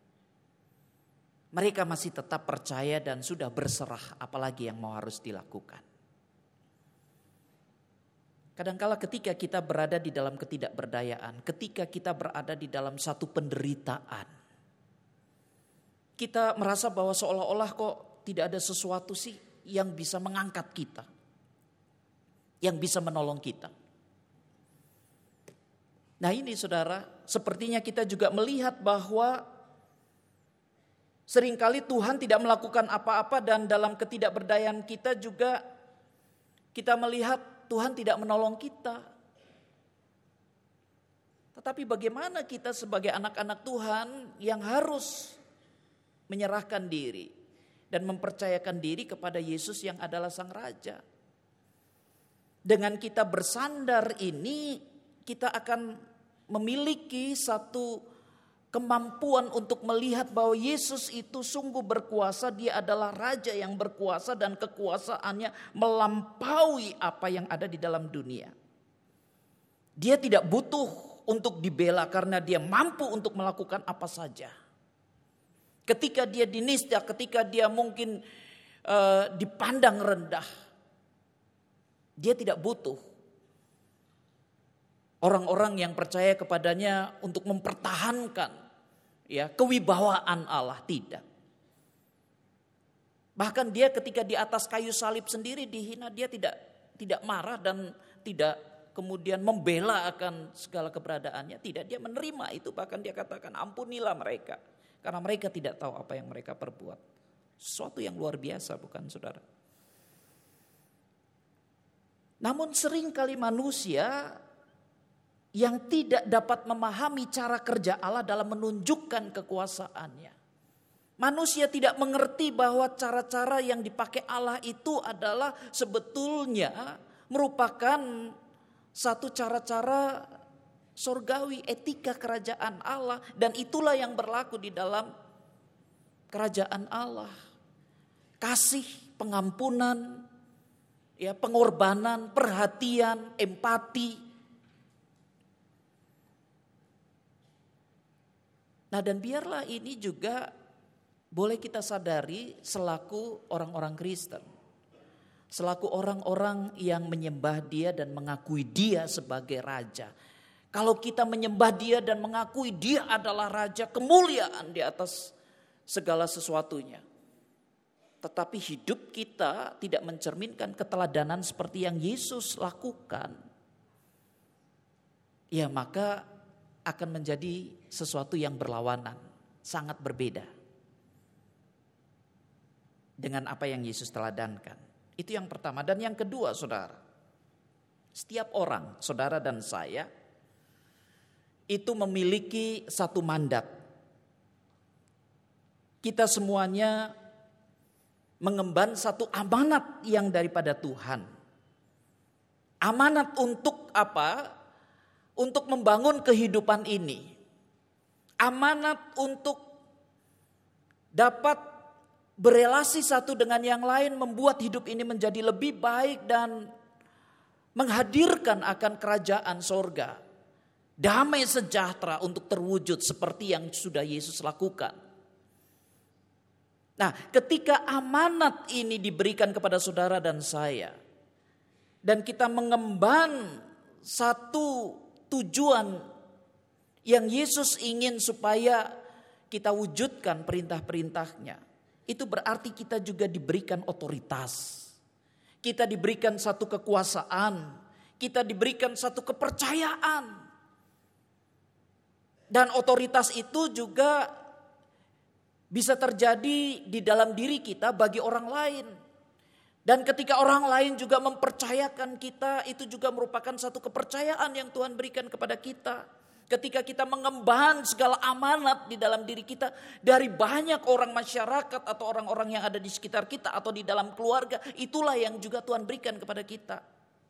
mereka masih tetap percaya dan sudah berserah, apalagi yang mau harus dilakukan. Kadangkala ketika kita berada di dalam ketidakberdayaan, ketika kita berada di dalam satu penderitaan, kita merasa bahwa seolah-olah kok tidak ada sesuatu sih yang bisa mengangkat kita, yang bisa menolong kita. Nah ini saudara, sepertinya kita juga melihat bahwa Seringkali Tuhan tidak melakukan apa-apa dan dalam ketidakberdayaan kita juga kita melihat Tuhan tidak menolong kita. Tetapi bagaimana kita sebagai anak-anak Tuhan yang harus menyerahkan diri dan mempercayakan diri kepada Yesus yang adalah Sang Raja. Dengan kita bersandar ini, kita akan memiliki satu kemampuan untuk melihat bahwa Yesus itu sungguh berkuasa. Dia adalah Raja yang berkuasa dan kekuasaannya melampaui apa yang ada di dalam dunia. Dia tidak butuh untuk dibela karena dia mampu untuk melakukan apa saja. Ketika dia diniscaya, ketika dia mungkin uh, dipandang rendah, dia tidak butuh orang-orang yang percaya kepadanya untuk mempertahankan ya kewibawaan Allah, tidak. Bahkan dia ketika di atas kayu salib sendiri dihina, dia tidak tidak marah dan tidak kemudian membela akan segala keberadaannya, tidak, dia menerima itu. Bahkan dia katakan, ampunilah mereka karena mereka tidak tahu apa yang mereka perbuat. Sesuatu yang luar biasa, bukan saudara? Namun seringkali manusia yang tidak dapat memahami cara kerja Allah dalam menunjukkan kekuasaannya. Manusia tidak mengerti bahwa cara-cara yang dipakai Allah itu adalah sebetulnya merupakan satu cara-cara surgawi, etika kerajaan Allah. Dan itulah yang berlaku di dalam kerajaan Allah. Kasih, pengampunan, ya, pengorbanan, perhatian, empati. Nah, dan biarlah ini juga boleh kita sadari selaku orang-orang Kristen. Selaku orang-orang yang menyembah Dia dan mengakui Dia sebagai Raja. Kalau kita menyembah Dia dan mengakui Dia adalah Raja, kemuliaan di atas segala sesuatunya. Tetapi hidup kita tidak mencerminkan keteladanan seperti yang Yesus lakukan. Ya, maka akan menjadi sesuatu yang berlawanan, sangat berbeda dengan apa yang Yesus teladankan. Itu yang pertama. Dan yang kedua, saudara, setiap orang, saudara dan saya, itu memiliki satu mandat. Kita semuanya mengemban satu amanat yang daripada Tuhan. Amanat untuk apa? Untuk membangun kehidupan ini. Amanat untuk dapat berelasi satu dengan yang lain, membuat hidup ini menjadi lebih baik dan menghadirkan akan kerajaan sorga. Damai sejahtera untuk terwujud seperti yang sudah Yesus lakukan. Nah, ketika amanat ini diberikan kepada saudara dan saya, dan kita mengemban satu tujuan yang Yesus ingin supaya kita wujudkan perintah-perintahnya, itu berarti kita juga diberikan otoritas. Kita diberikan satu kekuasaan, kita diberikan satu kepercayaan. Dan otoritas itu juga bisa terjadi di dalam diri kita bagi orang lain. Dan ketika orang lain juga mempercayakan kita, itu juga merupakan satu kepercayaan yang Tuhan berikan kepada kita. Ketika kita mengemban segala amanat di dalam diri kita dari banyak orang masyarakat atau orang-orang yang ada di sekitar kita atau di dalam keluarga, itulah yang juga Tuhan berikan kepada kita.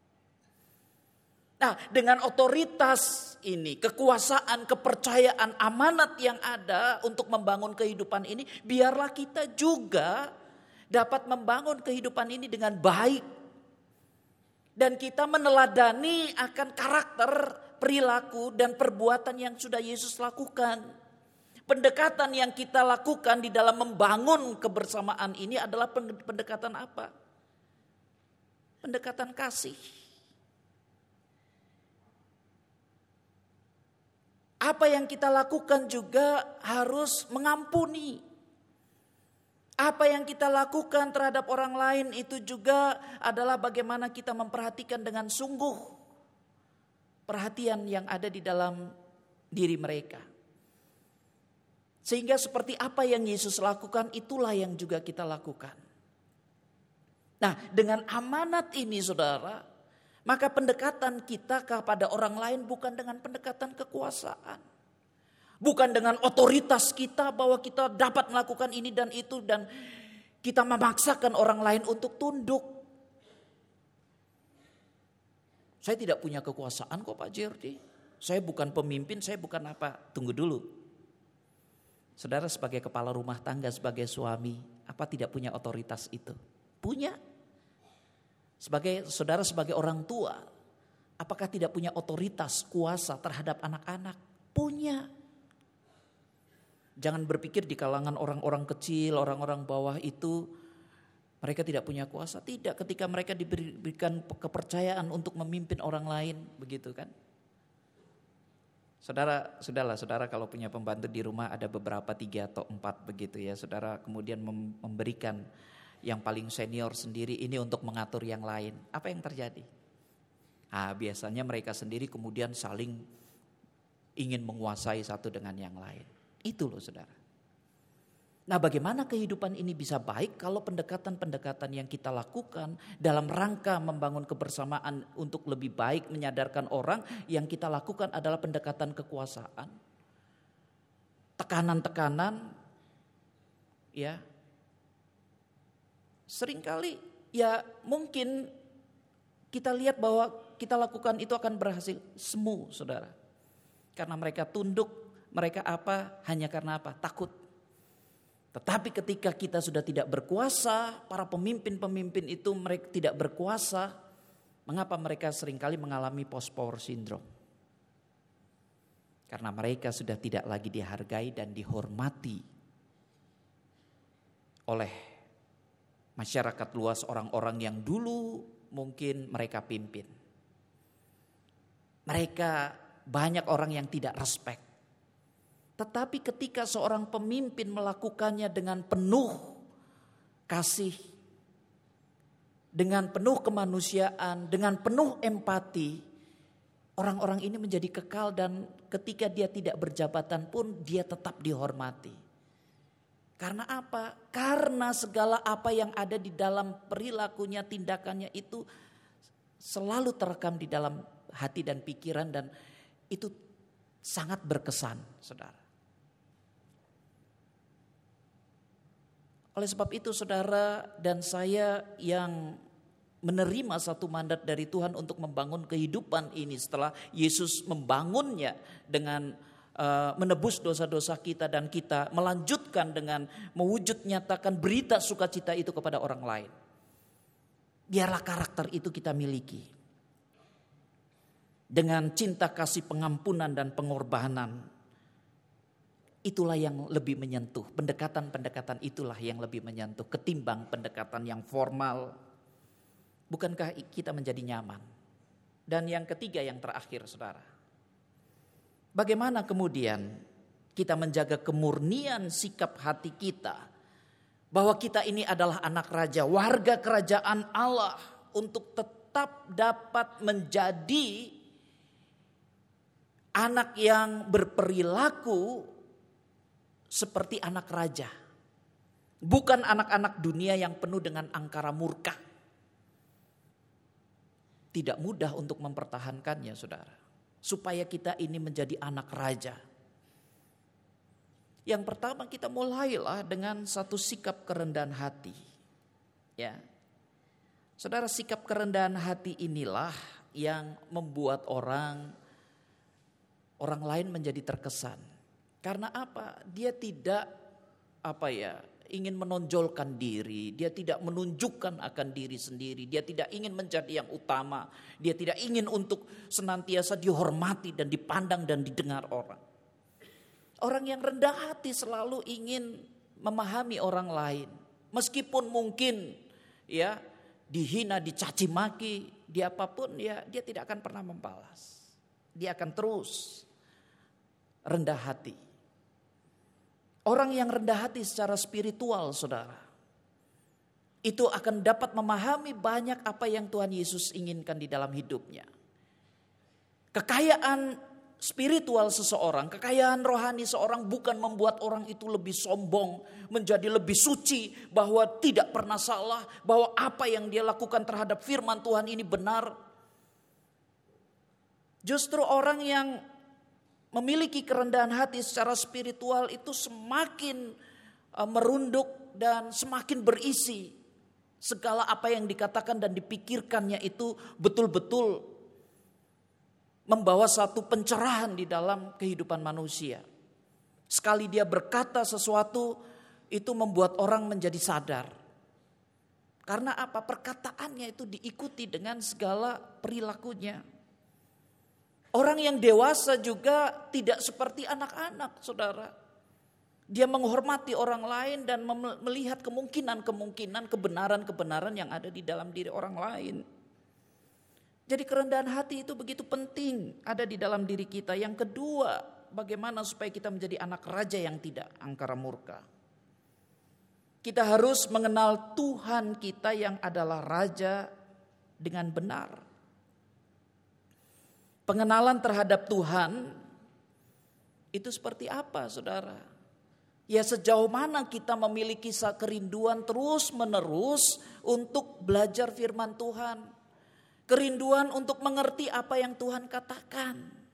Nah, dengan otoritas ini, kekuasaan, kepercayaan, amanat yang ada untuk membangun kehidupan ini, biarlah kita juga dapat membangun kehidupan ini dengan baik. Dan kita meneladani akan karakter, perilaku, dan perbuatan yang sudah Yesus lakukan. Pendekatan yang kita lakukan di dalam membangun kebersamaan ini adalah pendekatan apa? Pendekatan kasih. Apa yang kita lakukan juga harus mengampuni. Apa yang kita lakukan terhadap orang lain itu juga adalah bagaimana kita memperhatikan dengan sungguh perhatian yang ada di dalam diri mereka. Sehingga seperti apa yang Yesus lakukan, itulah yang juga kita lakukan. Nah, dengan amanat ini saudara, maka pendekatan kita kepada orang lain bukan dengan pendekatan kekuasaan. Bukan dengan otoritas kita bahwa kita dapat melakukan ini dan itu dan kita memaksakan orang lain untuk tunduk. Saya tidak punya kekuasaan kok Pak Jerdi. Saya bukan pemimpin, saya bukan apa. Tunggu dulu. Saudara sebagai kepala rumah tangga, sebagai suami, apa tidak punya otoritas itu? Punya. Sebagai saudara, sebagai orang tua, apakah tidak punya otoritas, kuasa terhadap anak-anak? Punya. Jangan berpikir di kalangan orang-orang kecil, orang-orang bawah itu mereka tidak punya kuasa. Tidak, ketika mereka diberikan kepercayaan untuk memimpin orang lain, begitu kan? Saudara, sudahlah, saudara kalau punya pembantu di rumah ada beberapa tiga atau empat begitu ya. Saudara kemudian memberikan yang paling senior sendiri ini untuk mengatur yang lain. Apa yang terjadi? Ah, biasanya mereka sendiri kemudian saling ingin menguasai satu dengan yang lain. Itu loh saudara. Nah, bagaimana kehidupan ini bisa baik kalau pendekatan-pendekatan yang kita lakukan dalam rangka membangun kebersamaan untuk lebih baik menyadarkan orang, yang kita lakukan adalah pendekatan kekuasaan, tekanan-tekanan, ya. Seringkali ya mungkin kita lihat bahwa kita lakukan itu akan berhasil semu saudara. Karena mereka tunduk. Mereka apa? Hanya karena apa? Takut. Tetapi ketika kita sudah tidak berkuasa, para pemimpin-pemimpin itu mereka tidak berkuasa. Mengapa mereka seringkali mengalami post power syndrome? Karena mereka sudah tidak lagi dihargai dan dihormati oleh masyarakat luas, orang-orang yang dulu mungkin mereka pimpin. Mereka banyak orang yang tidak respect. Tetapi ketika seorang pemimpin melakukannya dengan penuh kasih, dengan penuh kemanusiaan, dengan penuh empati, orang-orang ini menjadi kekal dan ketika dia tidak berjabatan pun dia tetap dihormati. Karena apa? Karena segala apa yang ada di dalam perilakunya, tindakannya itu selalu terekam di dalam hati dan pikiran dan itu sangat berkesan, saudara. Oleh sebab itu saudara dan saya yang menerima satu mandat dari Tuhan untuk membangun kehidupan ini setelah Yesus membangunnya dengan uh, menebus dosa-dosa kita dan kita melanjutkan dengan mewujud nyatakan berita sukacita itu kepada orang lain. Biarlah karakter itu kita miliki. Dengan cinta kasih pengampunan dan pengorbanan. Itulah yang lebih menyentuh, pendekatan-pendekatan itulah yang lebih menyentuh ketimbang pendekatan yang formal. Bukankah kita menjadi nyaman? Dan yang ketiga yang terakhir saudara. Bagaimana kemudian kita menjaga kemurnian sikap hati kita. Bahwa kita ini adalah anak raja, warga kerajaan Allah. Untuk tetap dapat menjadi anak yang berperilaku seperti anak raja. Bukan anak-anak dunia yang penuh dengan angkara murka. Tidak mudah untuk mempertahankannya saudara. Supaya kita ini menjadi anak raja. Yang pertama kita mulailah dengan satu sikap kerendahan hati. Ya. Saudara, sikap kerendahan hati inilah yang membuat orang orang lain menjadi terkesan. Karena apa? Dia tidak apa ya, ingin menonjolkan diri, dia tidak menunjukkan akan diri sendiri, dia tidak ingin menjadi yang utama, dia tidak ingin untuk senantiasa dihormati dan dipandang dan didengar orang. Orang yang rendah hati selalu ingin memahami orang lain, meskipun mungkin ya dihina, dicaci maki, dia apapun ya dia tidak akan pernah membalas. Dia akan terus rendah hati. Orang yang rendah hati secara spiritual saudara, itu akan dapat memahami banyak apa yang Tuhan Yesus inginkan di dalam hidupnya. Kekayaan spiritual seseorang, kekayaan rohani seorang bukan membuat orang itu lebih sombong, menjadi lebih suci, bahwa tidak pernah salah, bahwa apa yang dia lakukan terhadap firman Tuhan ini benar. Justru orang yang memiliki kerendahan hati secara spiritual itu semakin merunduk dan semakin berisi. Segala apa yang dikatakan dan dipikirkannya itu betul-betul membawa satu pencerahan di dalam kehidupan manusia. Sekali dia berkata sesuatu, itu membuat orang menjadi sadar. Karena apa? Perkataannya itu diikuti dengan segala perilakunya. Orang yang dewasa juga tidak seperti anak-anak, saudara. Dia menghormati orang lain dan melihat kemungkinan-kemungkinan kebenaran-kebenaran yang ada di dalam diri orang lain. Jadi kerendahan hati itu begitu penting ada di dalam diri kita. Yang kedua, bagaimana supaya kita menjadi anak raja yang tidak angkara murka. Kita harus mengenal Tuhan kita yang adalah raja dengan benar. Pengenalan terhadap Tuhan itu seperti apa, saudara? Ya, sejauh mana kita memiliki kerinduan terus menerus untuk belajar firman Tuhan. Kerinduan untuk mengerti apa yang Tuhan katakan.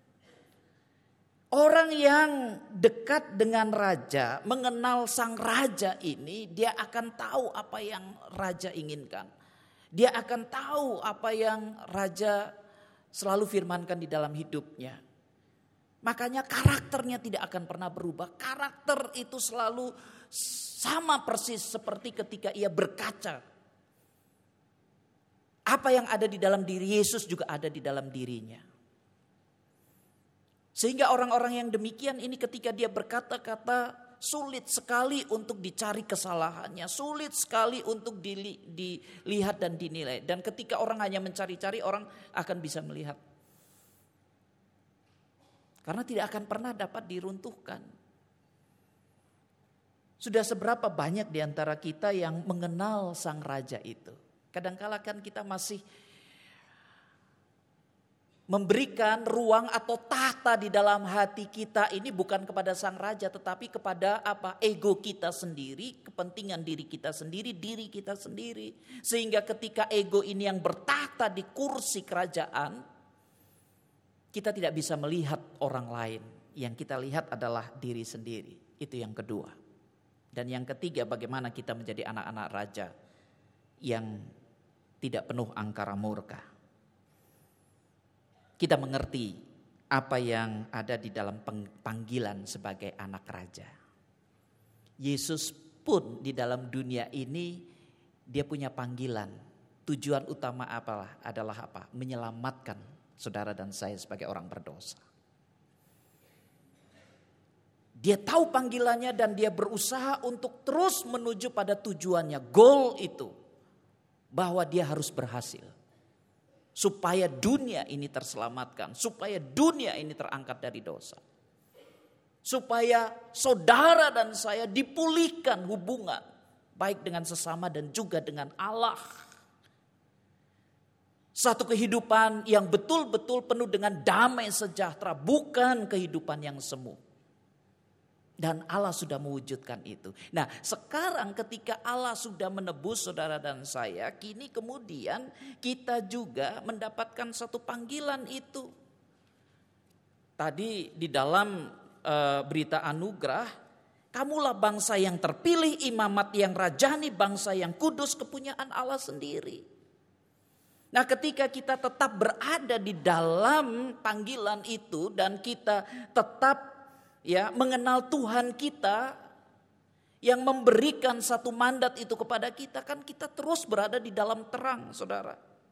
Orang yang dekat dengan raja, mengenal sang raja ini, dia akan tahu apa yang raja inginkan. Dia akan tahu apa yang raja selalu firmankan di dalam hidupnya. Makanya karakternya tidak akan pernah berubah. Karakter itu selalu sama persis seperti ketika ia berkaca. Apa yang ada di dalam diri Yesus juga ada di dalam dirinya. Sehingga orang-orang yang demikian ini ketika dia berkata-kata sulit sekali untuk dicari kesalahannya. Sulit sekali untuk dili, dilihat dan dinilai. Dan ketika orang hanya mencari-cari, orang akan bisa melihat. Karena tidak akan pernah dapat diruntuhkan. Sudah seberapa banyak di antara kita yang mengenal sang raja itu. Kadang-kala kan kita masih memberikan ruang atau tahta di dalam hati kita ini bukan kepada sang raja, tetapi kepada apa? Ego kita sendiri, kepentingan diri kita sendiri, diri kita sendiri. Sehingga ketika ego ini yang bertahta di kursi kerajaan, kita tidak bisa melihat orang lain. Yang kita lihat adalah diri sendiri. Itu yang kedua. Dan yang ketiga, bagaimana kita menjadi anak-anak raja yang tidak penuh angkara murka. Kita mengerti apa yang ada di dalam panggilan sebagai anak raja. Yesus pun di dalam dunia ini dia punya panggilan. Tujuan utama apalah adalah apa? Menyelamatkan saudara dan saya sebagai orang berdosa. Dia tahu panggilannya dan dia berusaha untuk terus menuju pada tujuannya, goal itu. Bahwa dia harus berhasil. Supaya dunia ini terselamatkan. Supaya dunia ini terangkat dari dosa. Supaya saudara dan saya dipulihkan hubungan. Baik dengan sesama dan juga dengan Allah. Satu kehidupan yang betul-betul penuh dengan damai sejahtera. Bukan kehidupan yang semu. Dan Allah sudah mewujudkan itu. Nah, sekarang ketika Allah sudah menebus saudara dan saya, kini kemudian kita juga mendapatkan satu panggilan itu. Tadi di dalam e, berita anugerah, kamulah bangsa yang terpilih, imamat yang rajani, bangsa yang kudus, kepunyaan Allah sendiri. Nah, ketika kita tetap berada di dalam panggilan itu dan kita tetap ya, mengenal Tuhan kita yang memberikan satu mandat itu kepada kita, kan kita terus berada di dalam terang, saudara.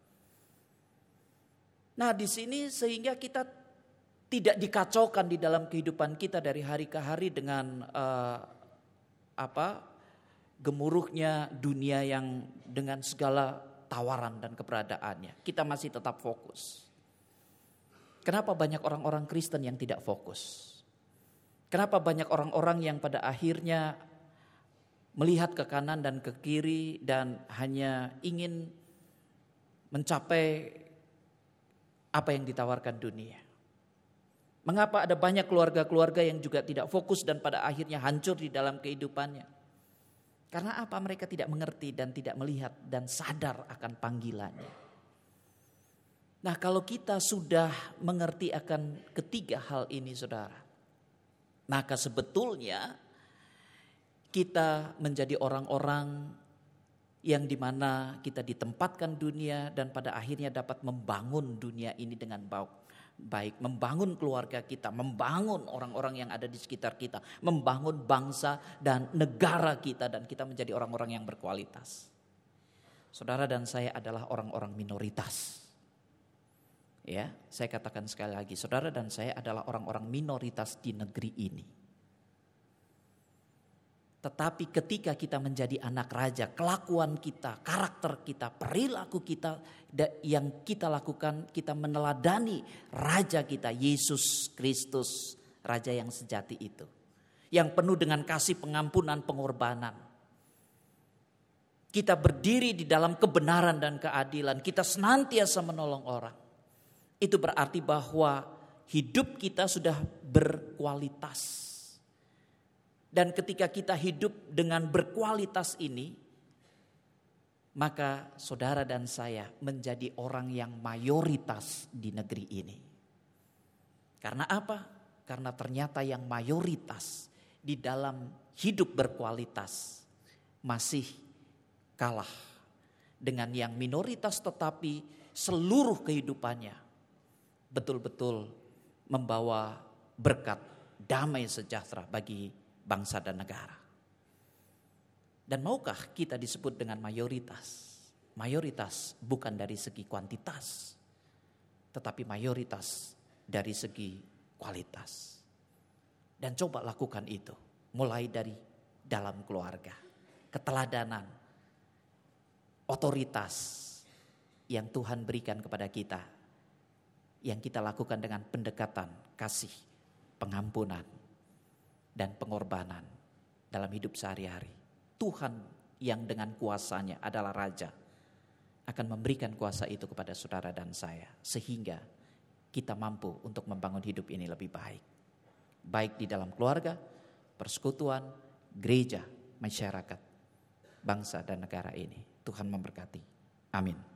Nah, di sini sehingga kita tidak dikacaukan di dalam kehidupan kita dari hari ke hari dengan uh, apa gemuruhnya dunia yang dengan segala tawaran dan keberadaannya. Kita masih tetap fokus. Kenapa banyak orang-orang Kristen yang tidak fokus? Kenapa banyak orang-orang yang pada akhirnya melihat ke kanan dan ke kiri dan hanya ingin mencapai apa yang ditawarkan dunia? Mengapa ada banyak keluarga-keluarga yang juga tidak fokus dan pada akhirnya hancur di dalam kehidupannya? Karena apa? Mereka tidak mengerti dan tidak melihat dan sadar akan panggilannya. Nah, kalau kita sudah mengerti akan ketiga hal ini, saudara, maka sebetulnya kita menjadi orang-orang yang dimana kita ditempatkan dunia dan pada akhirnya dapat membangun dunia ini dengan baik, membangun keluarga kita, membangun orang-orang yang ada di sekitar kita, membangun bangsa dan negara kita, dan kita menjadi orang-orang yang berkualitas. Saudara dan saya adalah orang-orang minoritas. Ya, saya katakan sekali lagi, saudara dan saya adalah orang-orang minoritas di negeri ini. Tetapi ketika kita menjadi anak raja, kelakuan kita, karakter kita, perilaku kita yang kita lakukan, kita meneladani raja kita, Yesus Kristus, raja yang sejati itu. Yang penuh dengan kasih, pengampunan, pengorbanan. Kita berdiri di dalam kebenaran dan keadilan, kita senantiasa menolong orang. Itu berarti bahwa hidup kita sudah berkualitas. Dan ketika kita hidup dengan berkualitas ini, maka saudara dan saya menjadi orang yang mayoritas di negeri ini. Karena apa? Karena ternyata yang mayoritas di dalam hidup berkualitas masih kalah dengan yang minoritas tetapi seluruh kehidupannya betul-betul membawa berkat damai sejahtera bagi bangsa dan negara. Dan maukah kita disebut dengan mayoritas? Mayoritas bukan dari segi kuantitas, tetapi mayoritas dari segi kualitas. Dan coba lakukan itu, mulai dari dalam keluarga. Keteladanan, otoritas yang Tuhan berikan kepada kita, yang kita lakukan dengan pendekatan, kasih, pengampunan, dan pengorbanan dalam hidup sehari-hari. Tuhan yang dengan kuasanya adalah Raja akan memberikan kuasa itu kepada saudara dan saya, sehingga kita mampu untuk membangun hidup ini lebih baik. Baik di dalam keluarga, persekutuan, gereja, masyarakat, bangsa dan negara ini. Tuhan memberkati. Amin.